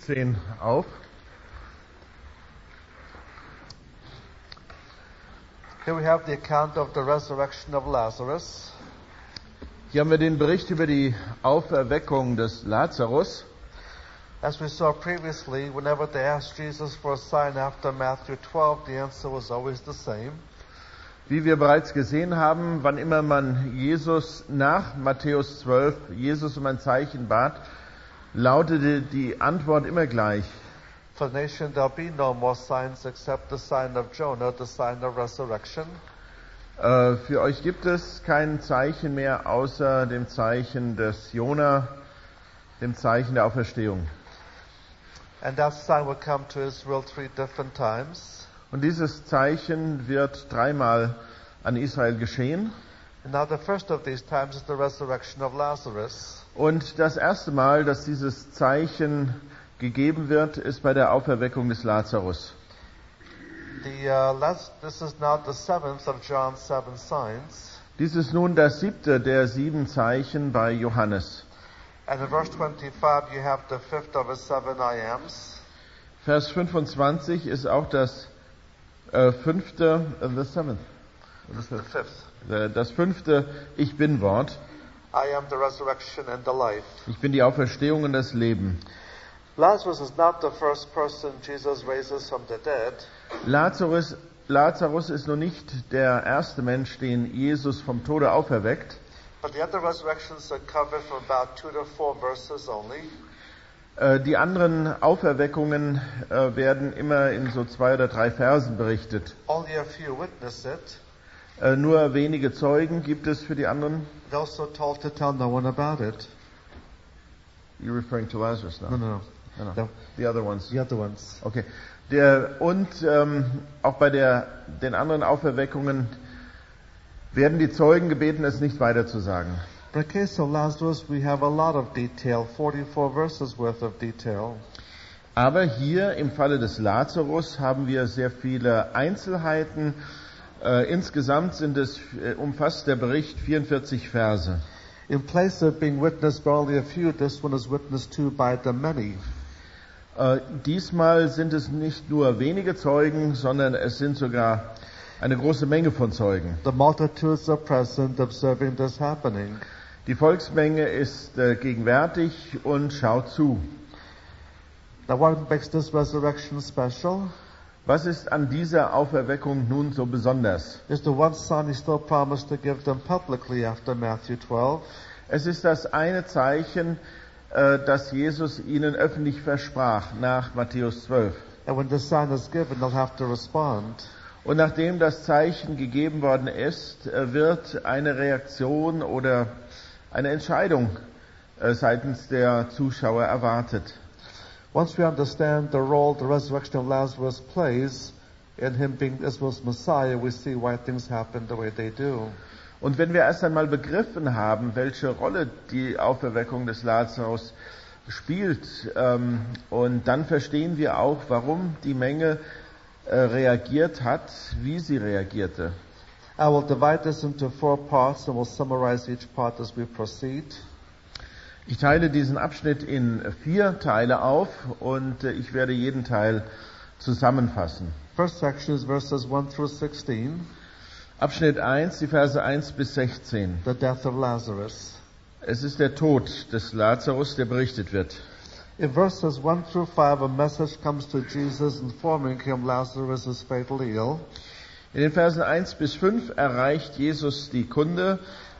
10 auf. Here we have the account of the resurrection of Lazarus. Hier haben wir den Bericht über die Auferweckung des Lazarus. As we saw previously, whenever they asked Jesus for a sign after Matthew 12, the answer was always the same. Wie wir bereits gesehen haben, wann immer man Jesus nach Matthäus 12, Jesus um ein Zeichen bat, lautete die Antwort immer gleich. For the nation there'll be no more signs except the sign of Jonah, the sign of resurrection. Für euch gibt es kein Zeichen mehr außer dem Zeichen des Jona, dem Zeichen der Auferstehung. And that sign will come to Israel 3 different times. Und dieses Zeichen wird dreimal an Israel geschehen. And now the first of these times is the resurrection of Lazarus. Und das erste Mal, dass dieses Zeichen gegeben wird, ist bei der Auferweckung des Lazarus. This is now the seventh of John's 7 signs. Dies ist nun das 7. der 7 Zeichen bei Johannes. And in verse 25 you have the fifth of his 7 I ams. Vers 25 ist auch das 5. The seventh. This is the fifth. Das 5. Ich bin Wort. I am the resurrection and the life. Ich bin die Auferstehung und das Leben. Lazarus is not the first person Jesus raises from the dead. Lazarus ist noch nicht der erste Mensch, den Jesus vom Tode auferweckt. But the other resurrections are covered from about 2 to 4 verses only. Die anderen Auferweckungen werden immer in so 2 oder 3 Versen berichtet. Only a few witness it. Nur wenige Zeugen gibt es für die anderen. They're also told to tell no one about it. You're referring to Lazarus now? No. The other ones. The other ones. Okay. Auch bei den anderen Auferweckungen werden die Zeugen gebeten, es nicht weiter zu sagen. In the case of Lazarus, we have a lot of detail, 44 verses worth of detail. Aber hier im Falle des Lazarus haben wir sehr viele Einzelheiten. Insgesamt umfasst der Bericht 44 Verse. In place of being witnessed by only a few, this one is witnessed to by the many. Diesmal sind es nicht nur wenige Zeugen, sondern es sind sogar eine große Menge von Zeugen. The multitudes are present, observing this happening. Die Volksmenge ist gegenwärtig und schaut zu. Now what makes this resurrection special? Was ist an dieser Auferweckung nun so besonders? Is the one sign he still promised to give them publicly after Matthew 12. Es ist das eine Zeichen, das Jesus ihnen öffentlich versprach nach Matthäus 12. And when the sign is given, they'll have to respond. Und nachdem das Zeichen gegeben worden ist, wird eine Reaktion oder eine Entscheidung seitens der Zuschauer erwartet. Once we understand the role the resurrection of Lazarus plays in him being Israel's Messiah, we see why things happen the way they do. Und wenn wir erst einmal begriffen haben, welche Rolle die Auferweckung des Lazarus spielt, und dann verstehen wir auch, warum die Menge reagiert hat, wie sie reagierte. I will divide this into 4 parts and we'll summarize each part as we proceed. Ich teile diesen Abschnitt in 4 Teile auf und ich werde jeden Teil zusammenfassen. First section is verses 1 through 16. Abschnitt 1, die Verse 1 bis 16. The death of Lazarus. Es ist der Tod des Lazarus, der berichtet wird. In verses 1 through 5, a message comes to Jesus informing him Lazarus is fatally ill. In den Versen 1 bis 5 erreicht Jesus die Kunde,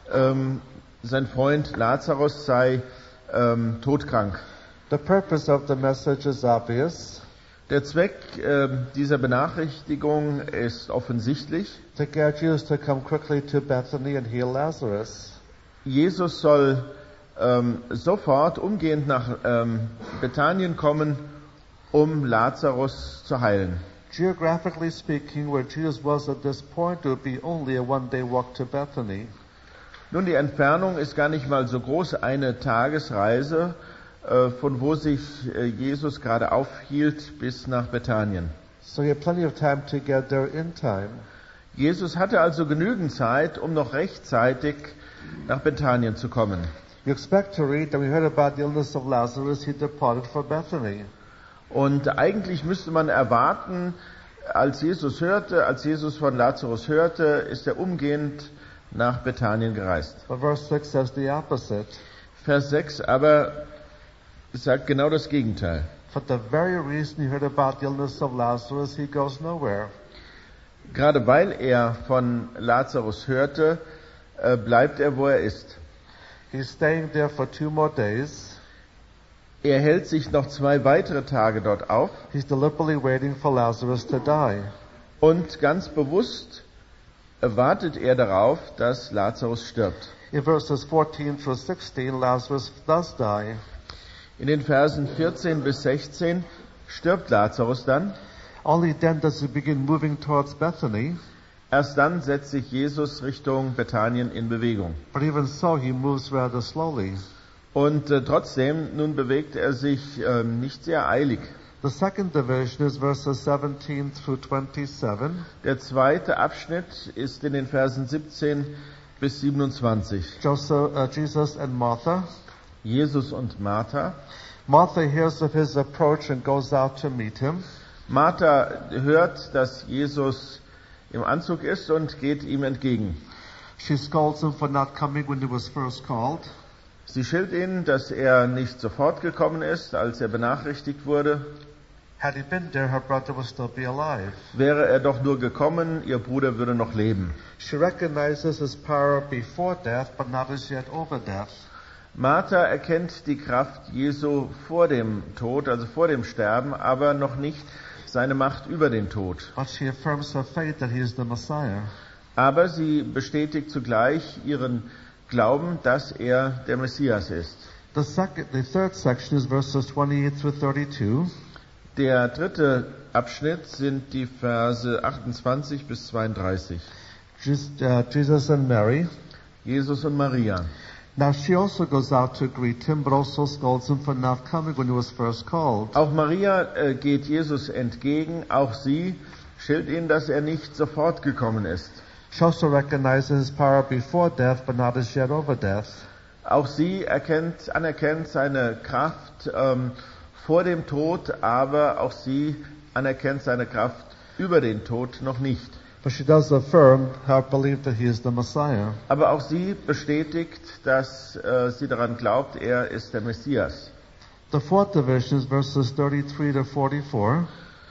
sein Freund Lazarus sei todkrank. The purpose of the message is obvious. Der Zweck dieser Benachrichtigung ist offensichtlich. To get Jesus to come quickly to Bethany and heal Lazarus. Jesus soll sofort umgehend nach Bethanien kommen, um Lazarus zu heilen. Geographically speaking, where Jesus was at this point, it would be only a 1-day walk to Bethany. Nun, die Entfernung ist gar nicht mal so groß, eine Tagesreise, von wo sich Jesus gerade aufhielt, bis nach Bethanien. So he had plenty of time to get there in time. Jesus hatte also genügend Zeit, um noch rechtzeitig nach Bethanien zu kommen. You expect to read that we heard about the illness of Lazarus, he departed for Bethany. Und eigentlich müsste man erwarten, als Jesus von Lazarus hörte, ist er umgehend nach Bethanien gereist. But verse 6 says the opposite. Vers 6 aber sagt genau das Gegenteil. For the very reason he heard about the illness of Lazarus, he goes nowhere. Gerade weil er von Lazarus hörte, bleibt er, wo er ist. He's staying there for 2 more days. Er hält sich noch 2 weitere Tage dort auf. He's deliberately waiting for Lazarus to die. Und ganz bewusst wartet er darauf, dass Lazarus stirbt. In verses 14 through 16, Lazarus does die. In den Versen 14 bis 16 stirbt Lazarus dann. Only then does he begin moving towards Bethany. Erst dann setzt sich Jesus Richtung Bethanien in Bewegung. But even so, he moves rather slowly. Und trotzdem, nun bewegt er sich nicht sehr eilig. The second division is verses 17 through 27. Der zweite Abschnitt ist in den Versen 17 bis 27. Jesus and Martha. Jesus und Martha. Martha hears of his approach and goes out to meet him. Martha hört, dass Jesus im Anzug ist und geht ihm entgegen. She scolds him for not coming when he was first called. Sie schilt ihn, dass er nicht sofort gekommen ist, als er benachrichtigt wurde. Had he been there, her brother would still be alive. Wäre er doch nur gekommen, ihr Bruder würde noch leben. She recognizes his power before death, but not as yet over death. Martha erkennt die Kraft Jesu vor dem Tod, also vor dem Sterben, aber noch nicht seine Macht über den Tod. But she affirms her faith that he is the Messiah. Aber sie bestätigt zugleich ihren Glauben, dass er der Messias ist. The third section is verses 28 through 32. Der dritte Abschnitt sind die Verse 28 bis 32. Jesus and Mary. Jesus und Maria. Now she also goes out to greet him, but also scolds him for not coming when he was first called. Auch Maria geht Jesus entgegen. Auch sie schilt ihn, dass er nicht sofort gekommen ist. She also recognizes his power before death, but not as yet over death. Auch sie anerkennt seine Kraft vor dem Tod, aber auch sie anerkennt seine Kraft über den Tod noch nicht. But she does affirm her belief that he is the Messiah. Aber auch sie bestätigt, dass sie daran glaubt, er ist der Messias. The fourth division is verses 33 to 44.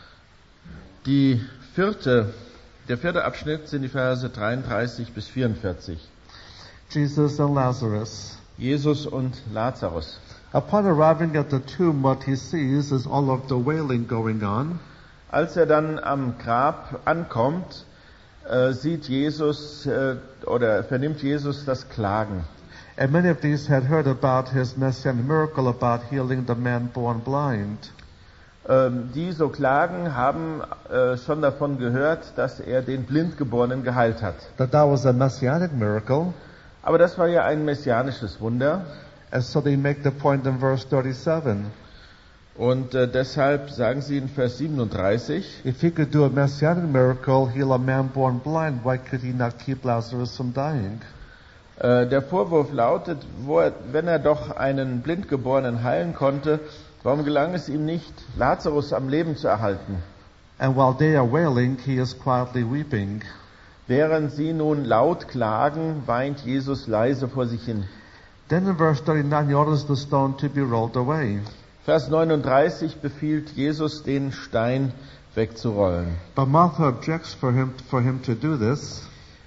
Der vierte Abschnitt sind die Verse 33 bis 44. Jesus and Lazarus. Jesus und Lazarus. Upon arriving at the tomb, what he sees is all of the wailing going on. Als er dann am Grab ankommt, sieht Jesus oder vernimmt Jesus das Klagen. And many of these had heard about his messianic miracle about healing the man born blind. Die so klagen, haben schon davon gehört, dass er den Blindgeborenen geheilt hat. That was a messianic miracle. Aber das war ja ein messianisches Wunder. And so they make the point in verse 37. Und deshalb sagen sie in Vers 37, if he could do a messianic miracle, heal a man born blind, why could he not keep Lazarus from dying? Der Vorwurf lautet, wenn er doch einen Blindgeborenen heilen konnte, warum gelang es ihm nicht, Lazarus am Leben zu erhalten? And while they are wailing, he is quietly weeping. Während sie nun laut klagen, weint Jesus leise vor sich hin. Then in verse 39, he orders the stone to be rolled away. Vers 39 befiehlt Jesus, den Stein wegzurollen. But Martha objects for him to do this.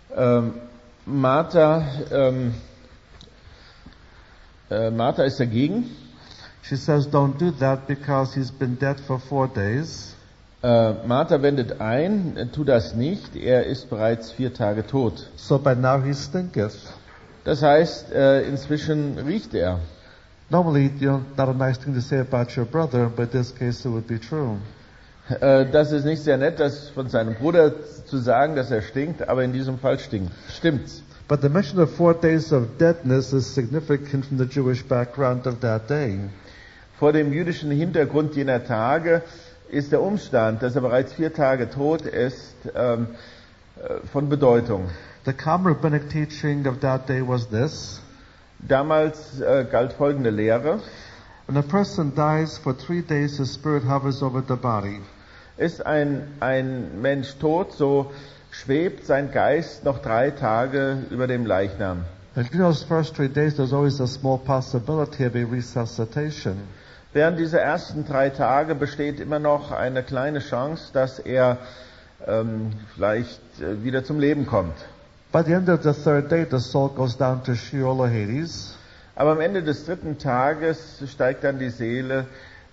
Martha ist dagegen. She says, don't do that because he's been dead for 4 days. Martha wendet ein, tu das nicht, er ist bereits 4 Tage tot. So by now he stinketh. Das heißt, inzwischen riecht er. Normally, not a nice thing to say about your brother, but in this case it would be true. Das ist nicht sehr nett, das von seinem Bruder zu sagen, dass er stinkt, aber in diesem Fall stimmt's. But the mention of 4 days of deadness is significant from the Jewish background of that day. Vor dem jüdischen Hintergrund jener Tage ist der Umstand, dass er bereits 4 Tage tot ist, von Bedeutung. The common rabbinic teaching of that day was this. Damals galt folgende Lehre. When a person dies, for 3 days his spirit hovers over the body. Ist ein Mensch tot, so schwebt sein Geist noch 3 Tage über dem Leichnam. And in those first 3 days, there's always a small possibility of a resuscitation. Während dieser ersten 3 Tage besteht immer noch eine kleine Chance, dass er vielleicht wieder zum Leben kommt. By the end of the 3rd day, the soul goes down to Sheol or Hades. Aber am Ende des 3. Tages steigt dann die Seele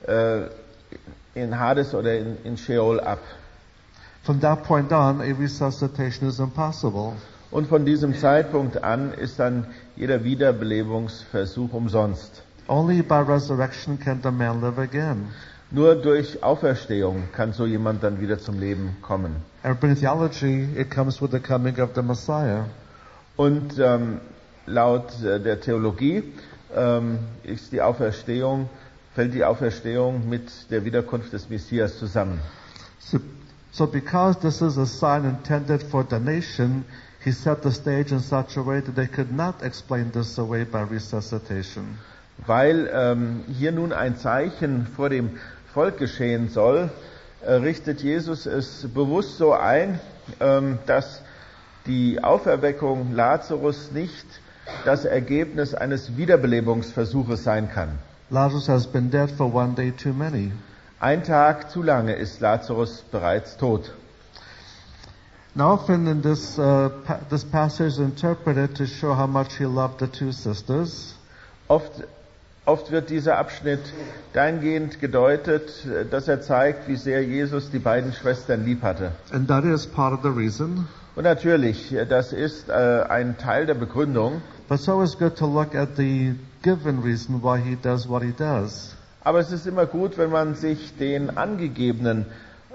in Hades oder in Sheol ab. From that point on, a resuscitation is impossible. Und von diesem Zeitpunkt an ist dann jeder Wiederbelebungsversuch umsonst. Only by resurrection can the man live again. Nur durch Auferstehung kann so jemand dann wieder zum Leben kommen. And in theology, it comes with the coming of the Messiah. Und laut der Theologie fällt die Auferstehung mit der Wiederkunft des Messias zusammen. So because this is a sign intended for the nation, he set the stage in such a way that they could not explain this away by resuscitation. Weil hier nun ein Zeichen vor dem Volk geschehen soll, richtet Jesus es bewusst so ein, dass die Auferweckung Lazarus nicht das Ergebnis eines Wiederbelebungsversuches sein kann. Lazarus has been dead for 1 day too many. Ein Tag zu lange ist Lazarus bereits tot. Now often in this passage is interpreted to show how much he loved the 2 sisters. Oft wird dieser Abschnitt dahingehend gedeutet, dass er zeigt, wie sehr Jesus die beiden Schwestern lieb hatte. And that is part of the reason. Und natürlich, das ist ein Teil der Begründung. But it's always good to look at the given reason why he does what he does. Aber es ist immer gut, wenn man sich die angegebene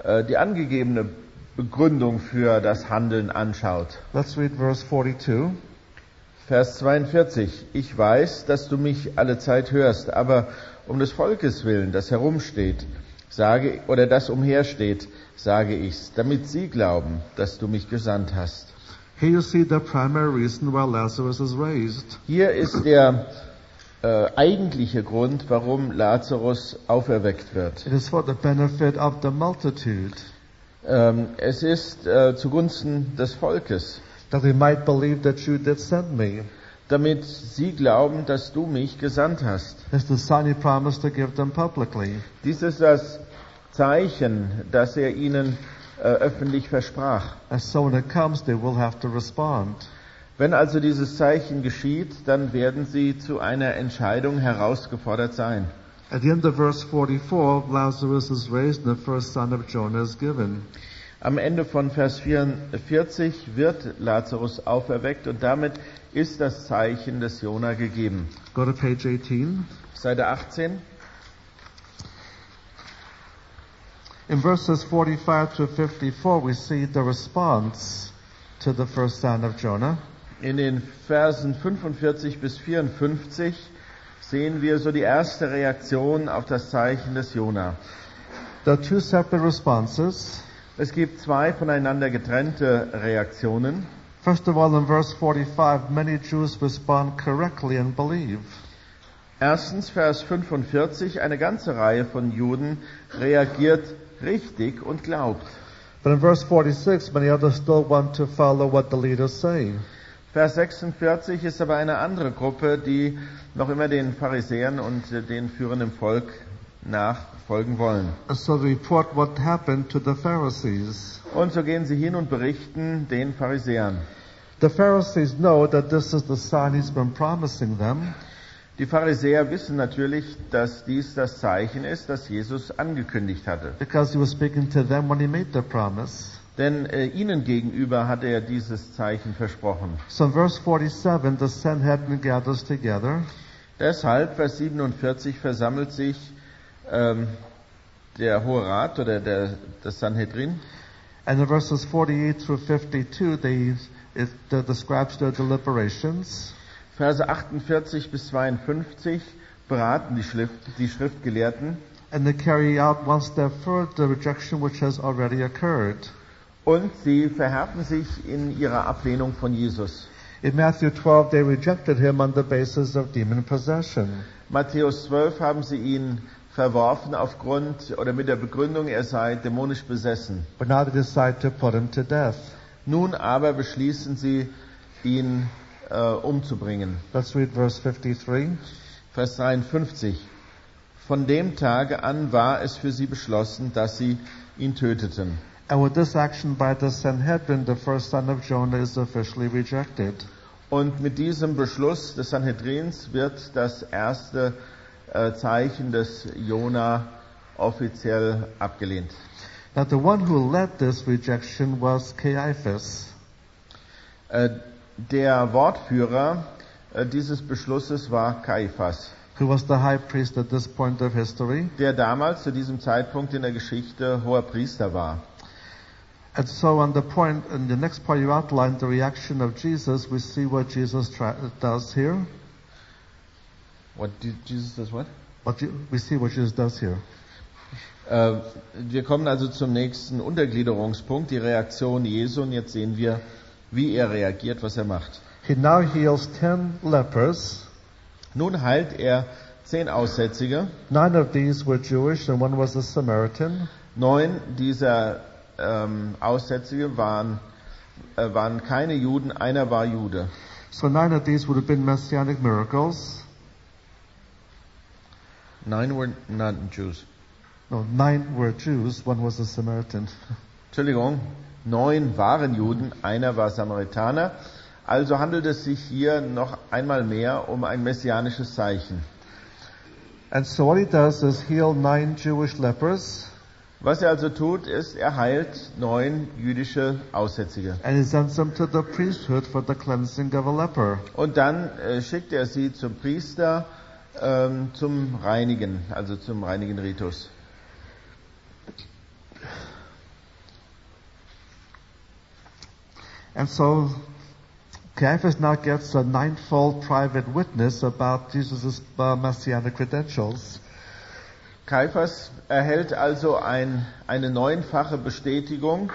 Begründung für das Handeln anschaut. Let's read verse 42. Vers 42. Ich weiß, dass du mich alle Zeit hörst, aber um des Volkes willen, das herumsteht, das umhersteht, sage ich's, damit sie glauben, dass du mich gesandt hast. Here you see the primary reason why Lazarus is raised. Hier ist der eigentliche Grund, warum Lazarus auferweckt wird. It is for the benefit of the multitude. Es ist zugunsten des Volkes. That they might believe that you did send me. Damit sie glauben, dass du mich gesandt hast. It's the sign he promised to give them publicly. Dies ist das Zeichen, das er ihnen öffentlich versprach. And so when it comes, they will have to respond. Wenn also dieses Zeichen geschieht, dann werden sie zu einer Entscheidung herausgefordert sein. At the end of verse 44, Lazarus is raised and the first son of Jonah is given. Am Ende von Vers 44 wird Lazarus auferweckt und damit ist das Zeichen des Jona gegeben. Go to page 18. Seite 18. In verses 45 to 54, we see the response to the first son of Jonah. In den Versen 45 bis 54 sehen wir so die erste Reaktion auf das Zeichen des Jona. There are 2 separate responses. Es gibt 2 voneinander getrennte Reaktionen. First of all, in verse 45, many Jews respond correctly and believe. Erstens, Vers 45, eine ganze Reihe von Juden reagiert richtig und glaubt. But in verse 46, many others still want to follow what the leaders say. Vers 46 ist aber eine andere Gruppe, die noch immer den Pharisäern und den führenden Volk nachfolgen wollen. So report what happened to the Pharisees. Und so gehen sie hin und berichten den Pharisäern. The Pharisees know that this is the sign he's been promising them. Die Pharisäer wissen natürlich, dass dies das Zeichen ist, das Jesus angekündigt hatte. Because he was speaking to them when he made the promise. Denn ihnen gegenüber hat er dieses Zeichen versprochen. So in verse 47, the Sanhedrin gathers together. Deshalb, Vers 47, versammelt sich der Hohe Rat oder das Sanhedrin. And in verses 48 through 52, the describes their deliberations. Verse 48 bis 52 beraten die Schriftgelehrten. And they carry out one step further the rejection which has already occurred. Und sie verhärten sich in ihrer Ablehnung von Jesus. In Matthew 12, they rejected him on the basis of demon possession. Matthäus 12 haben sie ihn verworfen aufgrund oder mit der Begründung, er sei dämonisch besessen. But now they decide to put him to death. Nun aber beschließen sie, ihn umzubringen. Let's read verse 53. Vers 53. Von dem Tage an war es für sie beschlossen, dass sie ihn töteten. And with this action by the Sanhedrin, the first son of Jonah is officially rejected. Und mit diesem Beschluss des Sanhedrins wird das erste Zeichen des Jona offiziell abgelehnt. Now the one who led this rejection was Caiaphas. Der Wortführer dieses Beschlusses war Kaiphas, Who was the high priest at this point of history. der damals zu diesem Zeitpunkt in der Geschichte hoher Priester war. And so on the point, in the next part you outlined the reaction of Jesus, we see what Jesus does here. What did Jesus does what? We see what Jesus does here. Wir kommen also zum nächsten Untergliederungspunkt, die Reaktion Jesu, und jetzt sehen wir, wie er reagiert, was er macht. He now heals 10 lepers. Nun heilt er 10 Aussätzige. 9 of these were Jewish and one was a Samaritan. 9 dieser Aussätzige waren keine Juden, einer war Jude. So 9 of these would have been messianic miracles. 9 were not Jews. No, 9 were Jews, one was a Samaritan. Entschuldigung, 9 waren Juden, einer war Samaritaner. Also handelt es sich hier noch einmal mehr um ein messianisches Zeichen. And so what he does is heal 9 Jewish lepers. Was er also tut, ist, er heilt 9 jüdische Aussätzige. And he sends them to the priesthood for the cleansing of a leper. Und dann schickt er sie zum Priester zum Reinigen, also zum reinigen Ritus. And so Caiaphas now gets a 9-fold private witness about Jesus' messianic credentials. Kaiphas erhält also eine 9-fache Bestätigung,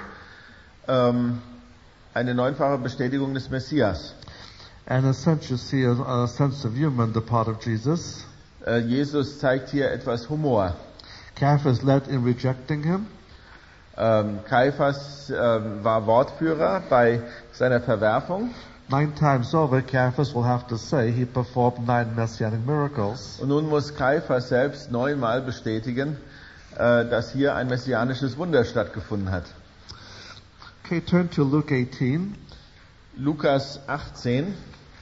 des Messias. And in a sense you see a sense of humor on the part of Jesus. Jesus zeigt hier etwas Humor. Caiaphas led in rejecting him. Kaiphas war Wortführer bei seiner Verwerfung. 9 times over, Caiaphas will have to say he performed 9 messianic miracles. Und nun muss Kaiphas selbst 9-mal bestätigen, dass hier ein messianisches Wunder stattgefunden hat. Okay, turn to Luke 18. Lukas 18.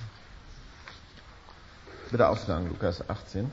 Bitte aufschlagen, Lukas 18.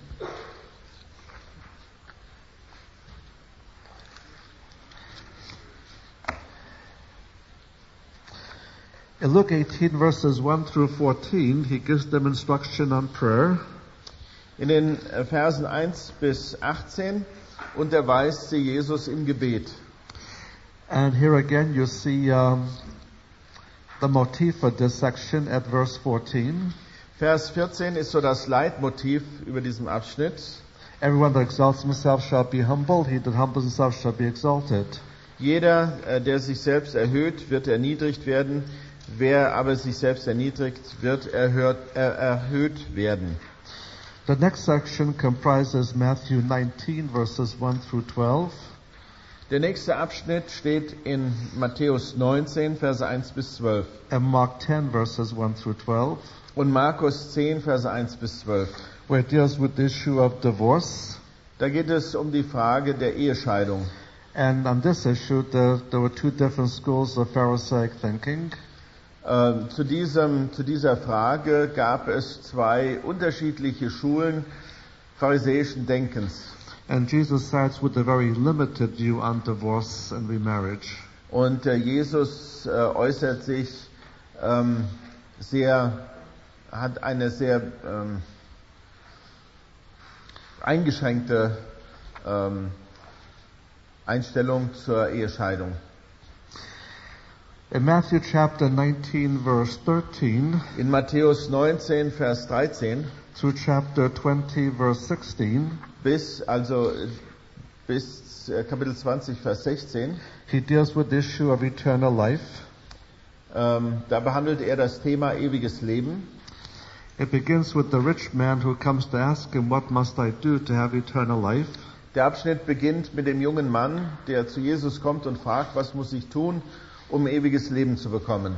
In Luke 18 verses 1 through 14, he gives them instruction on prayer. In den Versen 1 bis 18 unterweist sie Jesus im Gebet. And here again you see the motif for this section at verse 14. Vers 14 ist so das Leitmotiv über diesem Abschnitt. Everyone that exalts himself shall be humbled, he that humbles himself shall be exalted. Jeder, der sich selbst erhöht, wird erniedrigt werden. Wer aber sich selbst erniedrigt, wird erhöht werden. The next section comprises Matthew 19 verses 1 through 12. Der nächste Abschnitt steht in Matthäus 19, Verse 1 bis 12. And Mark 10 verses 1 through 12. Und Markus 10, Verse 1 bis 12. Where it deals with the issue of divorce. Da geht es um die Frage der Ehescheidung. And on this issue there were 2 different schools of Pharisaic thinking. Zu dieser Frage gab es 2 unterschiedliche Schulen pharisäischen Denkens. And Jesus sides with a very limited view on divorce and remarriage. Und Jesus äußert sich hat eine sehr eingeschränkte Einstellung zur Ehescheidung. In Matthew chapter 19 verse 13, in Matthäus 19 Vers 13 through chapter 20 verse 16, bis Kapitel 20 Vers 16, he deals with the issue of eternal life. Da behandelt er das Thema ewiges Leben. It begins with the rich man who comes to ask him, what must I do to have eternal life? Der Abschnitt beginnt mit dem jungen Mann, der zu Jesus kommt und fragt, was muss ich tun, um ewiges Leben zu bekommen.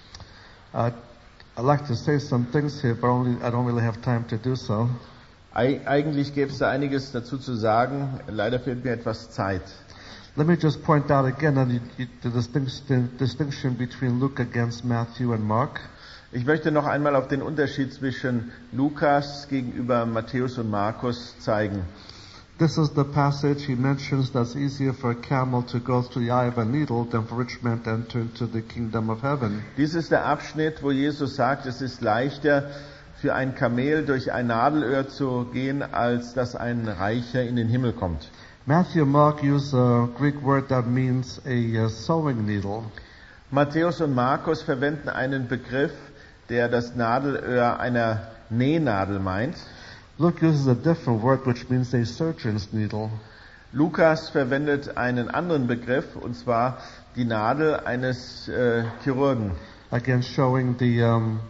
I'd like to say some things here, but I don't really have time to do so. Eigentlich gäbe es da einiges dazu zu sagen, leider fehlt mir etwas Zeit. Let me just point out again the distinction between Luke against Matthew and Mark. Ich möchte noch einmal auf den Unterschied zwischen Lukas gegenüber Matthäus und Markus zeigen. This is the passage he mentions that's easier for a camel to go through the eye of a needle than for a rich man to enter into the kingdom of heaven. Dies ist der Abschnitt, wo Jesus sagt, es ist leichter für ein Kamel durch ein Nadelöhr zu gehen, als dass ein Reicher in den Himmel kommt. Matthew and Mark use a Greek word that means a sewing needle. Matthäus und Markus verwenden einen Begriff, der das Nadelöhr einer Nähnadel meint. Luke uses a different word which means a surgeon's needle. Lukas verwendet einen anderen Begriff, und zwar die Nadel eines Chirurgen. Again, showing the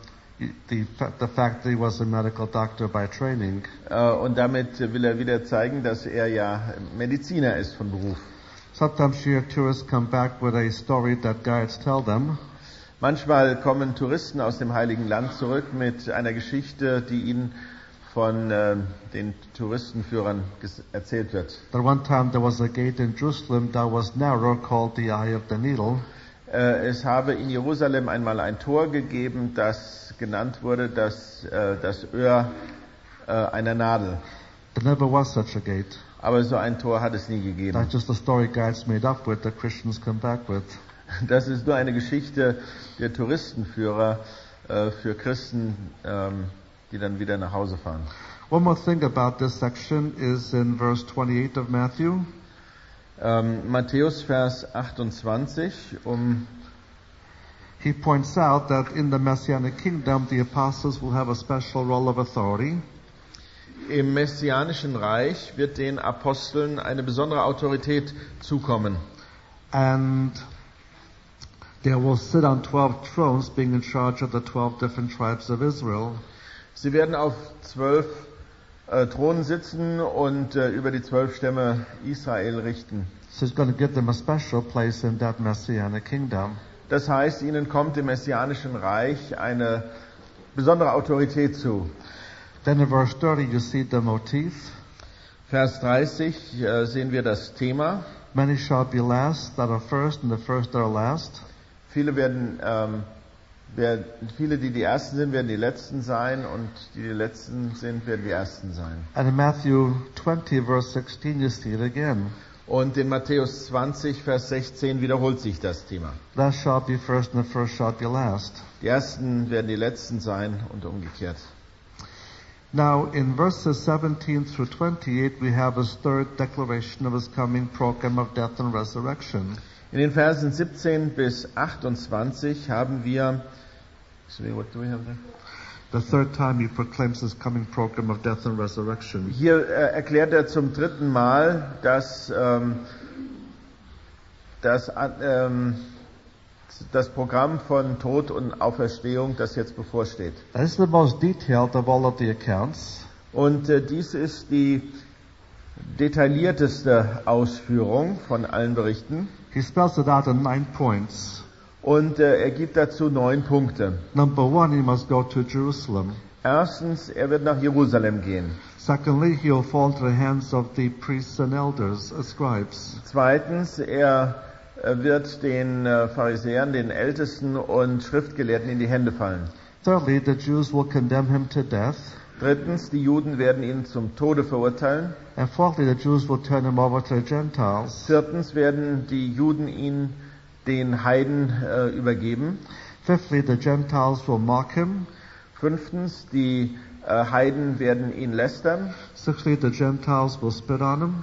fact that he was a medical doctor by training. Und damit will er wieder zeigen, dass er ja Mediziner ist von Beruf. Sometimes you hear tourists come back with a story that guides tell them. Manchmal kommen Touristen aus dem Heiligen Land zurück mit einer Geschichte, die ihnen von den Touristenführern erzählt wird. At one time there was a gate in Jerusalem that was narrow called the Eye of the Needle. Es habe in Jerusalem einmal ein Tor gegeben, das genannt wurde das Öhr einer Nadel. There never was such a gate. Aber so ein Tor hat es nie gegeben. That's just a story guides made up with that Christians come back with. Das ist nur eine Geschichte der Touristenführer für Christen, die dann wieder nach Hause fahren. One more thing about this section is in verse 28 of Matthew. Matthäus Vers 28, He points out that in the Messianic kingdom the apostles will have a special role of authority. Im messianischen Reich wird den Aposteln eine besondere Autorität zukommen. And they will sit on 12 thrones, being in charge of the 12 different tribes of Israel. Sie werden auf 12 Thronen sitzen und über die 12 Stämme Israel richten. So it's going to give them a special place in that Messianic kingdom. Das heißt, ihnen kommt im messianischen Reich eine besondere Autorität zu. Then in verse 30 you see the motif. Vers 30 sehen wir das Thema. Many shall be last that are first, and the first that are last. Viele, die Ersten sind, werden die Letzten sein, und die Letzten sind, werden die Ersten sein. And in Matthew 20 verse 16 you see it again. Und in Matthäus 20, Vers 16 wiederholt sich das Thema. Last shall be first, and the first shall be last. Die Ersten werden die Letzten sein und umgekehrt. Now, in verses 17 through 28, we have his third declaration of his coming program of death and resurrection. In den Versen 17 bis 28 haben wir, what do we have there? The third time he proclaims his coming program of death and resurrection. Hier erklärt er zum dritten Mal, dass das Programm von Tod und Auferstehung, das jetzt bevorsteht. This is the most detailed of all of the accounts. Und dies ist die detaillierteste Ausführung von allen Berichten. He spells it out in 9 points. Und er gibt dazu 9 Punkte. Number 1, he must go to Jerusalem. Erstens, er wird nach Jerusalem gehen. Secondly, he will fall into the hands of the priests and elders, scribes. Zweitens, er wird den Pharisäern, den Ältesten und Schriftgelehrten in die Hände fallen. Thirdly, the Jews will condemn him to death. Drittens, die Juden werden ihn zum Tode verurteilen. And fourthly, the Jews will turn him over to the Gentiles. Viertens werden die Juden ihn den Heiden übergeben. Fifthly, the Gentiles will mock him. Fünftens, die Heiden werden ihn lästern. Sixthly, the Gentiles will spit on him.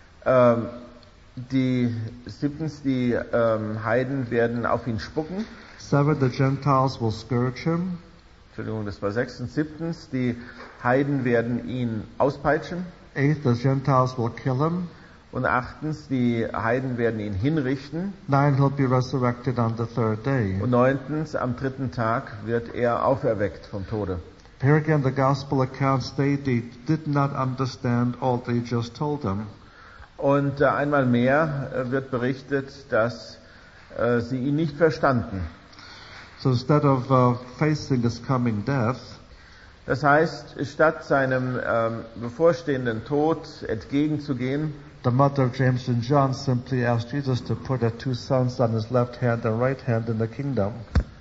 Siebtens, die Heiden werden auf ihn spucken. Seventh, the Gentiles will scourge him. Entschuldigung, das war sechstens. Siebtens, die Heiden werden ihn auspeitschen. Eighth, the Gentiles will kill him. Und 8. die Heiden werden ihn hinrichten. 9. He'll be resurrected on the third day. Und 9. am 3. Tag wird er auferweckt vom Tode. Here again, the gospel accounts they did not understand all they just told them. Und einmal mehr wird berichtet, dass sie ihn nicht verstanden. So instead of facing his coming death, das heißt, statt seinem bevorstehenden Tod entgegenzugehen, the mother of James and John simply asked Jesus to put her 2 sons on his left hand and right hand in the kingdom.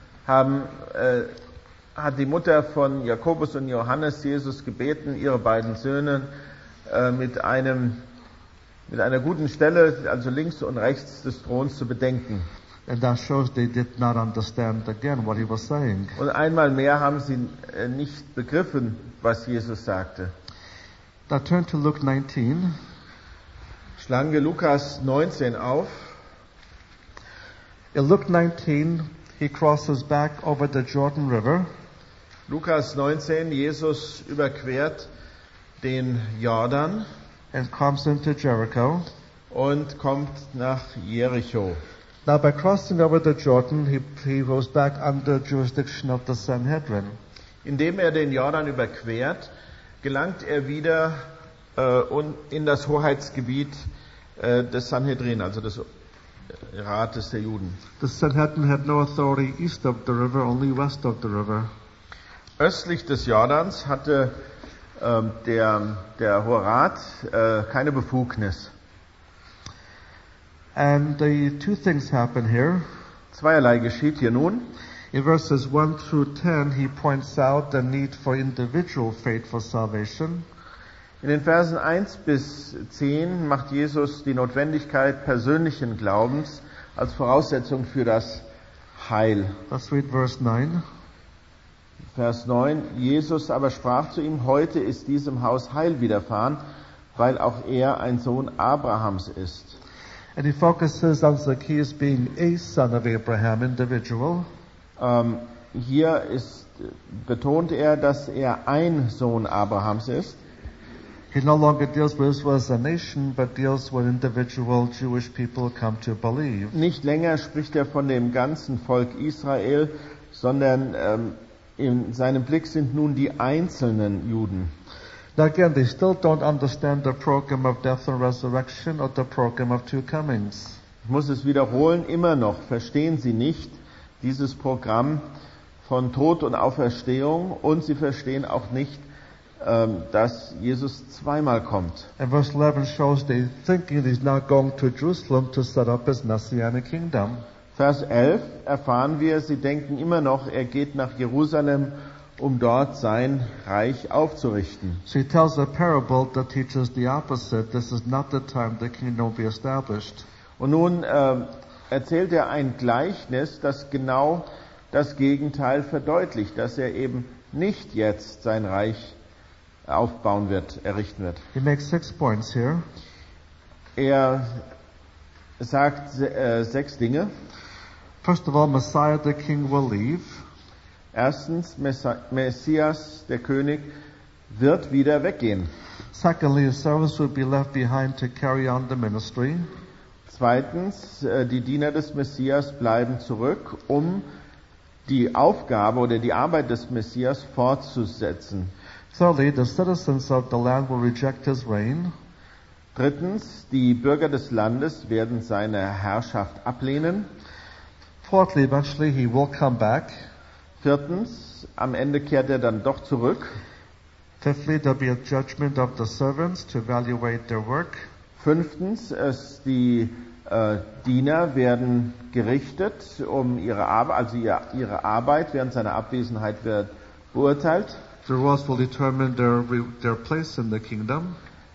Hat die Mutter von Jakobus und Johannes Jesus gebeten, ihre beiden Söhne mit einer guten Stelle, also links und rechts des Throns, zu bedenken. And that shows they did not understand again what he was saying. Und einmal mehr haben sie nicht begriffen, was Jesus sagte. Now turn to Luke 19. Schlagen wir Lukas 19 auf. In Luke 19, he crosses back over the Jordan River. Lukas 19, Jesus überquert den Jordan and comes into Jericho. Und kommt nach Jericho. Now by crossing over the Jordan, he goes back under jurisdiction of the Sanhedrin. Indem er den Jordan überquert, gelangt er wieder in das Hoheitsgebiet des Sanhedrin, also des Rates der Juden. The Sanhedrin had no authority east of the river, only west of the river. Östlich des Jordans hatte der Hohe Rat keine Befugnis. And the two things happen here. Zweierlei geschieht hier nun. In verses 1 through 10, he points out the need for individual faith for salvation. In den Versen 1 bis 10 macht Jesus die Notwendigkeit persönlichen Glaubens als Voraussetzung für das Heil. Let's read verse 9. Vers 9. Jesus aber sprach zu ihm: Heute ist diesem Haus Heil widerfahren, weil auch er ein Sohn Abrahams ist. And he focuses on Zacchaeus being a son of Abraham, individual. Hier betont er, dass er ein Sohn Abrahams ist. He no longer deals with Israel as a nation, but deals with individual Jewish people come to believe. Nicht länger spricht er von dem ganzen Volk Israel, sondern in seinem Blick sind nun die einzelnen Juden. Now again, they still don't understand the program of death and resurrection or the program of two comings. Ich muss es wiederholen, immer noch verstehen sie nicht dieses Programm von Tod und Auferstehung, und sie verstehen auch nicht, dass Jesus zweimal kommt. And verse 11 shows they thinking he's now going to Jerusalem to set up his messianic kingdom. Vers 11 erfahren wir, sie denken immer noch, er geht nach Jerusalem, um dort sein Reich aufzurichten. So he tells a parable that teaches the opposite. This is not the time the kingdom will be established. Und nun erzählt er ein Gleichnis, das genau das Gegenteil verdeutlicht, dass er eben nicht jetzt sein Reich aufbauen wird, errichten wird. He makes 6 points here. Er sagt 6 Dinge. First of all, Messiah the king will leave. Erstens, Messias, der König, wird wieder weggehen. Secondly, his servants will be left behind to carry on the ministry. Zweitens, die Diener des Messias bleiben zurück, um die Aufgabe oder die Arbeit des Messias fortzusetzen. Thirdly, the citizens of the land will reject his reign. Drittens, die Bürger des Landes werden seine Herrschaft ablehnen. Fourthly, eventually he will come back. Viertens, am Ende kehrt er dann doch zurück. Fifthly, there'll be a judgment of the servants to evaluate their work. Fünftens, die Diener werden gerichtet, um ihre Arbeit, also ihre Arbeit während seiner Abwesenheit wird beurteilt. The rewards will determine their place in the kingdom.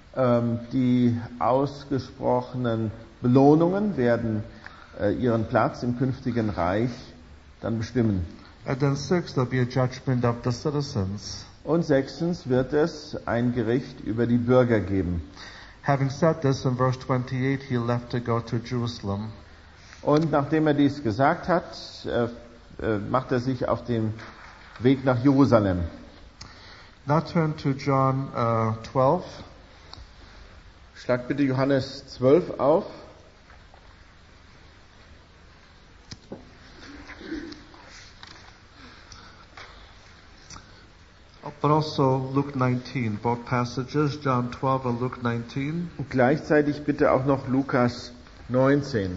Die ausgesprochenen Belohnungen werden ihren Platz im künftigen Reich dann bestimmen. And then 6, there'll be a judgment of the citizens. Und 6. wird es ein Gericht über die Bürger geben. Having said this, in verse 28, he left to go to Jerusalem. Und nachdem er dies gesagt hat, macht er sich auf den Weg nach Jerusalem. Now turn to John 12. Schlag bitte Johannes 12 auf. But also Luke 19, both passages, John 12 and Luke 19. Und gleichzeitig bitte auch noch Lukas 19.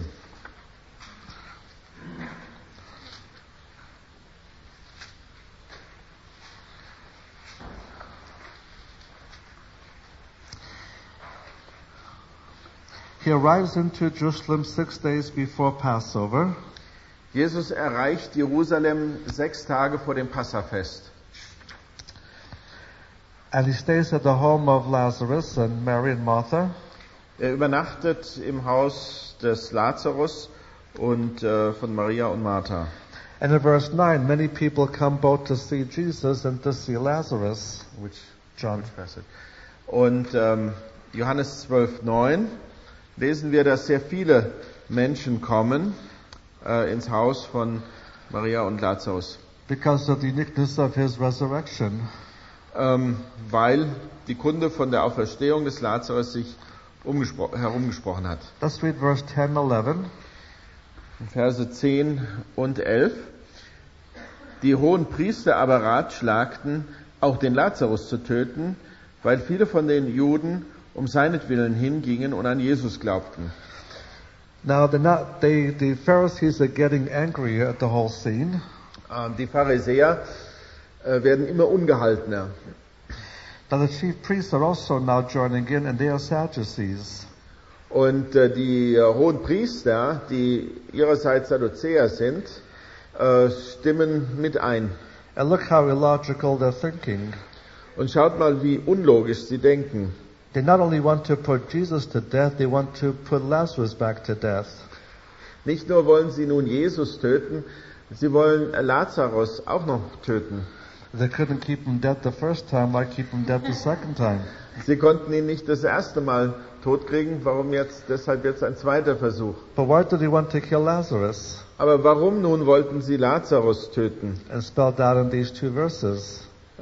He arrives into Jerusalem 6 days before Passover. Jesus erreicht Jerusalem 6 Tage vor dem Passafest. And he stays at the home of Lazarus and Mary and Martha. Er übernachtet im Haus des Lazarus und von Maria und Martha. And in verse 9, many people come both to see Jesus and to see Lazarus. John. Und Johannes 12,9 lesen wir, dass sehr viele Menschen kommen ins Haus von Maria und Lazarus. Because of the uniqueness of his resurrection. Weil die Kunde von der Auferstehung des Lazarus sich herumgesprochen hat. Let's read verse 10, 11. Verse 10 und 11. Die hohen Priester aber ratschlagten, auch den Lazarus zu töten, weil viele von den Juden um seinetwillen hingingen und an Jesus glaubten. Now the Pharisees are getting angry at the whole scene. Die Pharisäer werden immer ungehaltener. Now the chief priests are also now joining in, and they are Sadducees. Und die hohen Priester, die ihrerseits Sadduzäer sind, stimmen mit ein. And look how illogical they're thinking. Und schaut mal, wie unlogisch sie denken. They not only want to put Jesus to death, they want to put Lazarus back to death. Nicht nur wollen sie nun Jesus töten, sie wollen Lazarus auch noch töten. They couldn't keep him dead the first time, why keep him dead the second time? Sie konnten ihn nicht das erste Mal totkriegen, deshalb jetzt ein zweiter Versuch. But why did they want to kill Lazarus? Aber warum nun wollten sie Lazarus töten? And spelled out in these two verses.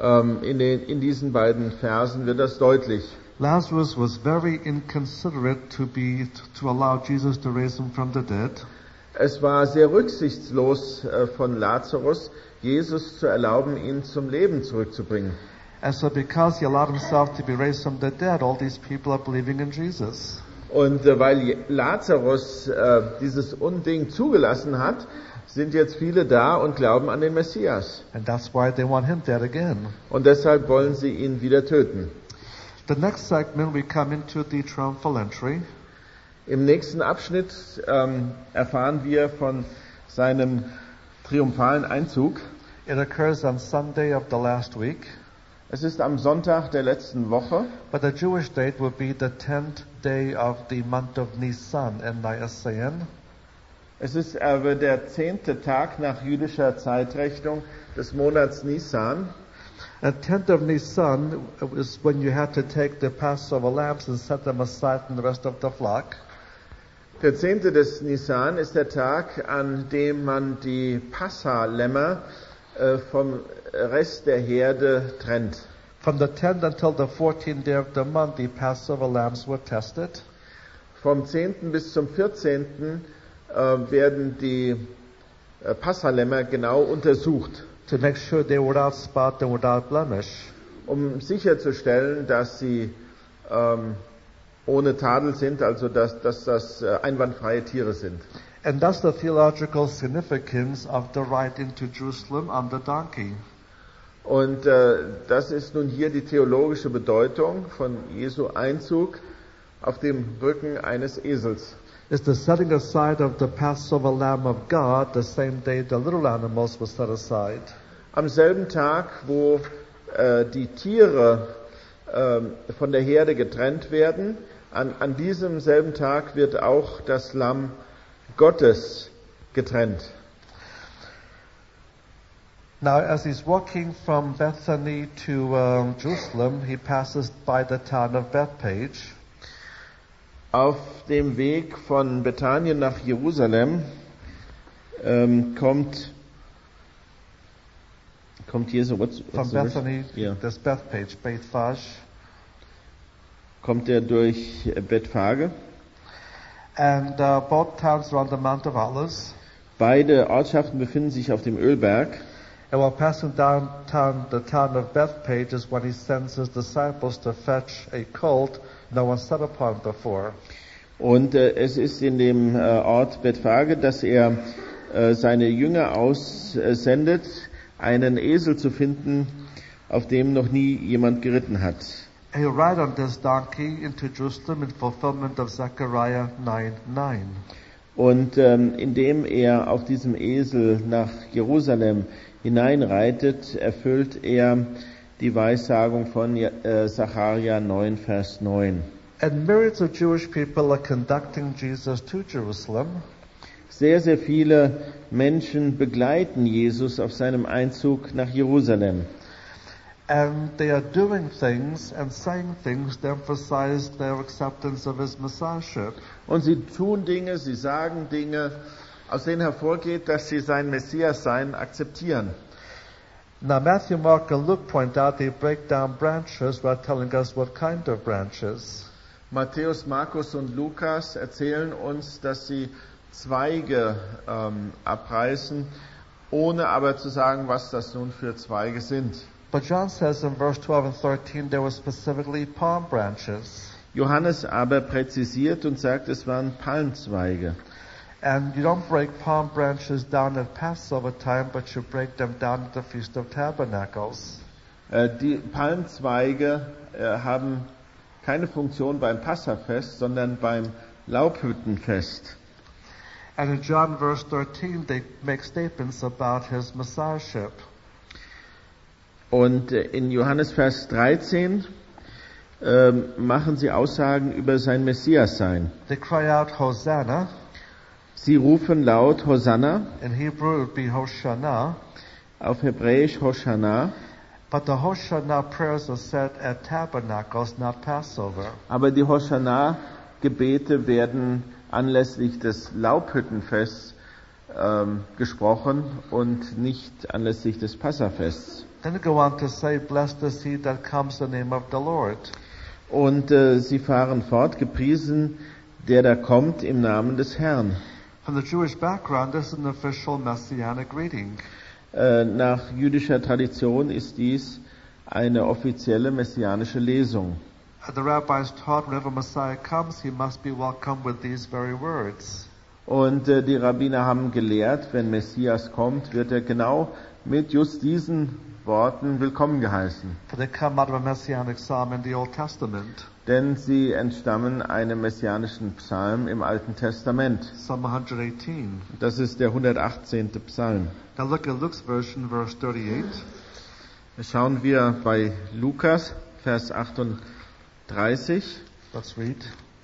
In diesen beiden Versen wird das deutlich. Lazarus was very inconsiderate to allow Jesus to raise him from the dead. Es war sehr rücksichtslos von Lazarus, Jesus zu erlauben, ihn zum Leben zurückzubringen. And so because he allowed himself to be raised from the dead, all these people are believing in Jesus. Und weil Lazarus dieses Unding zugelassen hat, sind jetzt viele da und glauben an den Messias. And that's why they want him dead again. Und deshalb wollen sie ihn wieder töten. The next segment we come into the triumphal entry. Im nächsten Abschnitt erfahren wir von seinem triumphalen Einzug. It occurs on Sunday of the last week. Es ist am Sonntag der letzten Woche. But the Jewish date will be the 10th day of the month of Nisan, N-I-S-A-N. Es ist aber der 10. Tag nach jüdischer Zeitrechnung des Monats Nisan. And 10th of Nisan is when you had to take the Passover lambs and set them aside from the rest of the flock. Der 10. des Nisan ist der Tag, an dem man die Passalämmer vom Rest der Herde trennt. From the 10th until the 14th day of the month, the Passover lambs were tested. Vom 10. bis zum 14. Werden die Passalämmer genau untersucht, to make sure they were without spot and without blemish. Um sicherzustellen, dass sie ohne Tadel sind, also dass das einwandfreie Tiere sind. And that's the theological significance of the ride into Jerusalem on the donkey. Und das ist nun hier die theologische Bedeutung von Jesu Einzug auf dem Rücken eines Esels. It's the setting aside of the Passover Lamb of God, the same day the little animals were set aside. Am selben Tag, wo die Tiere von der Herde getrennt werden, an diesem selben Tag wird auch das Lamm Gottes getrennt. Now, as he's walking from Bethany to Jerusalem, he passes by the town of Bethpage. Auf dem Weg von Bethanien nach Jerusalem kommt Jesu. From Bethany, there's Bethpage, Bethphage. kommt er durch Bethphage. And both towns are on the Mount of Olives. Beide Ortschaften befinden sich auf dem Ölberg. And while passing downtown the town of Bethpage is when he sends his disciples to fetch a colt no one sat upon before. Und es ist in dem Ort Bethphage, dass er seine Jünger aussendet, einen Esel zu finden, auf dem noch nie jemand geritten hat. And he'll ride on this donkey into Jerusalem in fulfillment of Zechariah 9:9. Und indem er auf diesem Esel nach Jerusalem hineinreitet, erfüllt er die Weissagung von Sacharja 9, Vers 9. And myriads of Jewish people are conducting Jesus to Jerusalem. Sehr, sehr viele Menschen begleiten Jesus auf seinem Einzug nach Jerusalem. And they are doing things and saying things to emphasize their acceptance of his messiahship. Und sie tun Dinge, sie sagen Dinge, aus denen hervorgeht, dass sie sein Messias-Sein akzeptieren. Now Matthew, Mark, and Luke point out they break down branches without telling us what kind of branches. Matthäus, Markus und Lukas erzählen uns, dass sie Zweige abreißen, ohne aber zu sagen, was das nun für Zweige sind. But John says in verse 12 and 13 there were specifically palm branches. Johannes aber präzisiert und sagt, es waren Palmzweige. And you don't break palm branches down at Passover time, but you break them down at the Feast of Tabernacles. Die Palmzweige haben keine Funktion beim Passafest, sondern beim Laubhüttenfest. And in John verse 13 they make statements about his messiahship. Und in Johannes Vers 13 machen sie Aussagen über sein Messias-Sein. They cry out Hosanna. Sie rufen laut Hosanna. In Hebrew it would be Hoshana. Auf Hebräisch Hoshana. But the Hoshana prayers are said at Tabernacles, not Passover. Aber die Hoshana-Gebete werden anlässlich des Laubhüttenfests gesprochen und nicht anlässlich des Passafests. Then they go on to say, blessed is he that comes in the name of the Lord. Und sie fahren fort, gepriesen der da kommt im Namen des Herrn. From the Jewish background, this is an official messianic greeting. Nach jüdischer Tradition ist dies eine offizielle messianische Lesung. The rabbis taught whenever Messiah comes, he must be welcomed with these very words. Und die Rabbiner haben gelehrt, wenn Messias kommt, wird er genau mit just diesen Worten willkommen geheißen. For they come out of a messianic psalm in the Old Testament. Denn sie entstammen einem messianischen Psalm im Alten Testament. Psalm 118. Das ist der 118. Psalm. Now look at Luke's version, verse 38. Schauen wir bei Lukas, Vers 38. Let's read.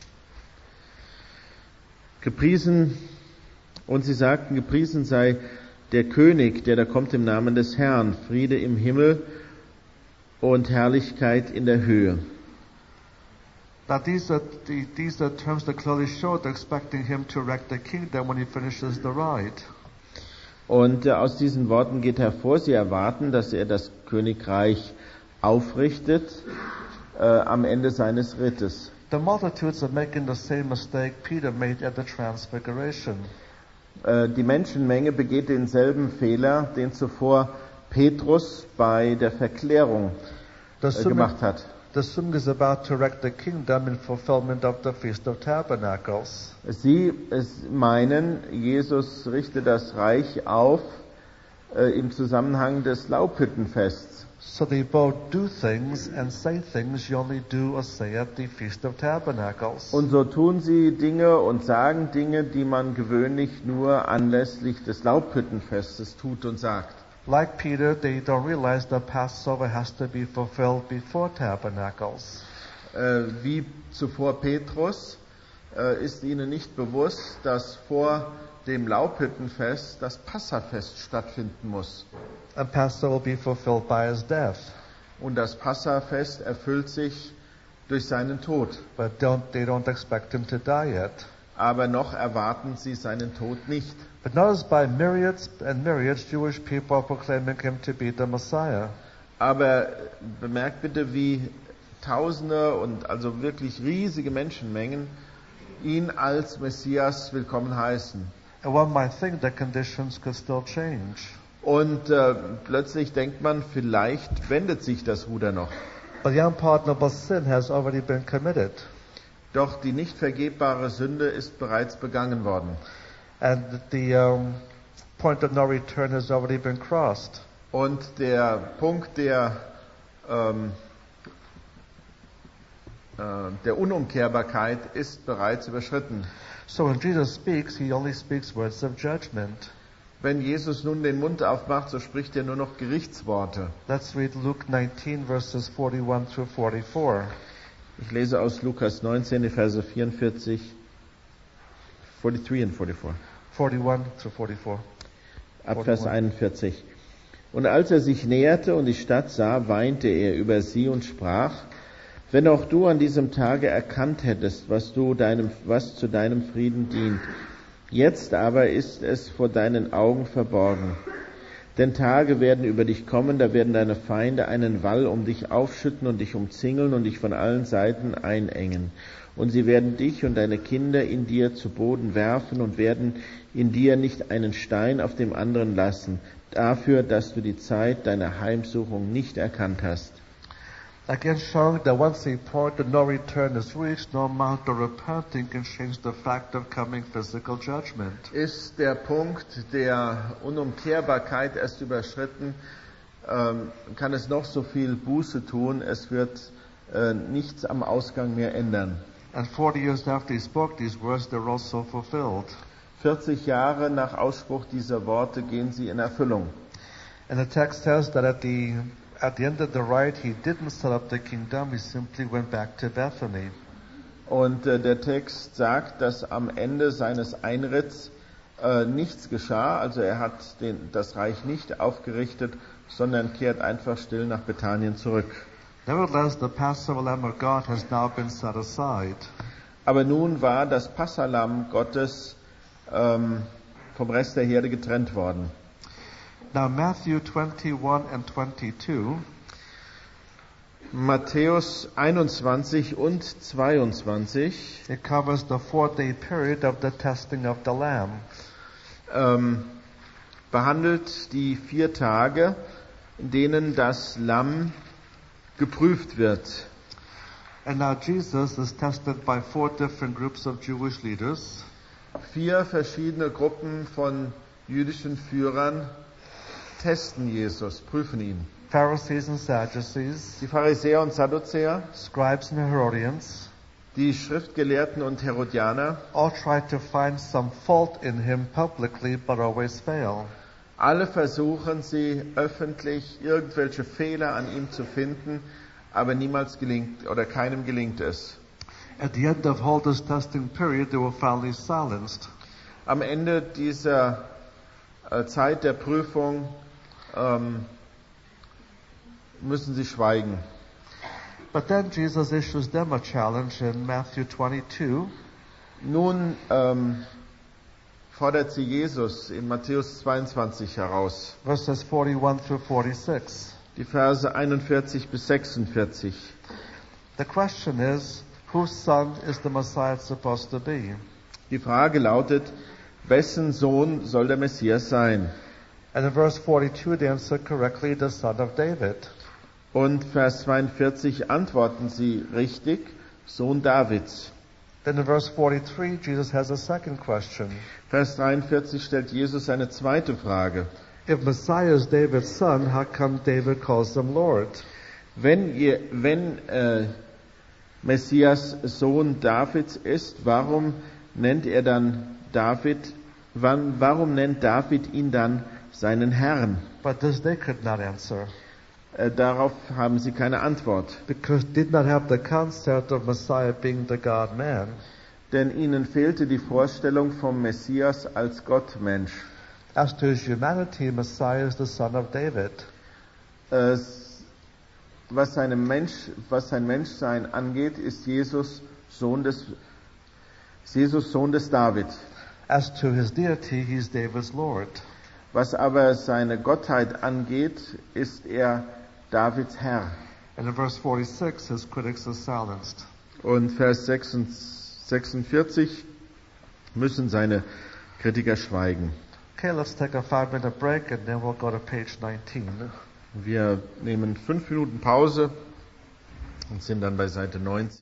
Gepriesen, und sie sagten, gepriesen sei der König, der da kommt im Namen des Herrn, Friede im Himmel und Herrlichkeit in der Höhe. Now these are terms that clearly show they're expecting him to erect the kingdom when he finishes the ride. Und aus diesen Worten geht hervor, sie erwarten, dass er das Königreich aufrichtet am Ende seines Rittes. The multitudes are making the same mistake Peter made at the Transfiguration. Die Menschenmenge begeht denselben Fehler, den zuvor Petrus bei der Verklärung gemacht hat. The assuming is about to erect the kingdom in fulfillment of the Feast of Tabernacles. Sie meinen, Jesus richte das Reich auf im Zusammenhang des Laubhüttenfests. So they both do things and say things you only do or say at the Feast of Tabernacles. Und so tun sie Dinge und sagen Dinge, die man gewöhnlich nur anlässlich des Laubhüttenfestes tut und sagt. Like Peter, they don't realize the Passover has to be fulfilled before Tabernacles. Wie zuvor Petrus ist ihnen nicht bewusst, dass vor dem Laubhüttenfest das Passafest stattfinden muss. And Passover will be fulfilled by his death. Und das Passafest erfüllt sich durch seinen Tod. But they don't expect him to die yet. Aber noch erwarten sie seinen Tod nicht. But notice by myriads and myriads, Jewish people are proclaiming him to be the Messiah. Aber bemerkt bitte, wie Tausende und also wirklich riesige Menschenmengen ihn als Messias willkommen heißen. And one might think the conditions could still change. Und plötzlich denkt man, vielleicht wendet sich das Ruder noch. But the unpardonable sin has already been committed. Doch die nicht vergebbare Sünde ist bereits begangen worden. And the point of no return has already been crossed. Und der Punkt der Unumkehrbarkeit ist bereits überschritten. So when Jesus speaks, he only speaks words of judgment. Wenn Jesus nun den Mund aufmacht, so spricht er nur noch Gerichtsworte. Let's read Luke 19 verses 41 through 44. Ich lese aus Lukas 19, die Verse 43 und 44. 41 through 44. Ab Vers 41. Und als er sich näherte und die Stadt sah, weinte er über sie und sprach: Wenn auch du an diesem Tage erkannt hättest, was zu deinem Frieden dient. Jetzt aber ist es vor deinen Augen verborgen. Denn Tage werden über dich kommen, da werden deine Feinde einen Wall um dich aufschütten und dich umzingeln und dich von allen Seiten einengen. Und sie werden dich und deine Kinder in dir zu Boden werfen und werden in dir nicht einen Stein auf dem anderen lassen, dafür, dass du die Zeit deiner Heimsuchung nicht erkannt hast. Again showing that once the point of no return is reached, no amount of repenting can change the fact of coming physical judgment. Ist der Punkt der Unumkehrbarkeit erst überschritten, kann es noch so viel Buße tun, es wird nichts am Ausgang mehr ändern. And 40 years after he spoke these words, they're also fulfilled. 40 Jahre nach Ausspruch dieser Worte gehen sie in Erfüllung. And the text says that at the end of the ride, he didn't set up the kingdom, he simply went back to Bethany. Und der Text sagt, dass am Ende seines Einritts nichts geschah, also er hat das Reich nicht aufgerichtet, sondern kehrt einfach still nach Bethanien zurück. Nevertheless, the Passover Lamb of God has now been set aside. Aber nun war das Passalamm Gottes vom Rest der Herde getrennt worden. Now Matthew 21 and 22 Matthäus 21 und 22 it covers the 4-day period of the testing of the lamb. Behandelt die 4 Tage, in denen das Lamm geprüft wird. And now Jesus is tested by 4 different groups of Jewish leaders. 4 verschiedene Gruppen von jüdischen Führern testen Jesus, prüfen ihn. Pharisees and Sadducees, Die Pharisäer und Sadduzäer, scribes and Herodians, die Schriftgelehrten und Herodianer, all try to find some fault in him publicly, but always fail. alle versuchen sie öffentlich irgendwelche Fehler an ihm zu finden, aber niemals gelingt oder keinem gelingt es. At the end of all this testing period, they were finally silenced. Am Ende dieser Zeit der Prüfung müssen sie schweigen. But then Jesus issues them a challenge in Matthew 22. Nun fordert sie Jesus in Matthäus 22 heraus. Verses 41 through 46. Die Verse 41 bis 46. The question is, whose son is the Messiah supposed to be? Die Frage lautet, wessen Sohn soll der Messias sein? And in verse 42 they answer correctly, the son of David. Und Vers 42 antworten sie richtig, Sohn Davids. Then in verse 43 Jesus has a second question. Vers 43 stellt Jesus eine zweite Frage. If Messiah is David's son, how come David calls him Lord? Wenn Messias Sohn Davids ist, warum nennt David ihn dann seinen Herrn? But this they could not answer, Darauf haben sie keine Antwort. because they did not have the concept of Messiah being the God-man. Denn ihnen fehlte die Vorstellung vom Messias als Gottmensch. As to his humanity, Messiah is the son of David. Was sein Menschsein angeht, ist Jesus Sohn des David. As to his deity, he is David's Lord. Was aber seine Gottheit angeht, ist er Davids Herr. And in verse 46, his critics are silenced. Und Vers 46 müssen seine Kritiker schweigen. Okay, let's take a 5-minute break and then we'll go to page 19. Wir nehmen 5 Minuten Pause und sind dann bei Seite 19.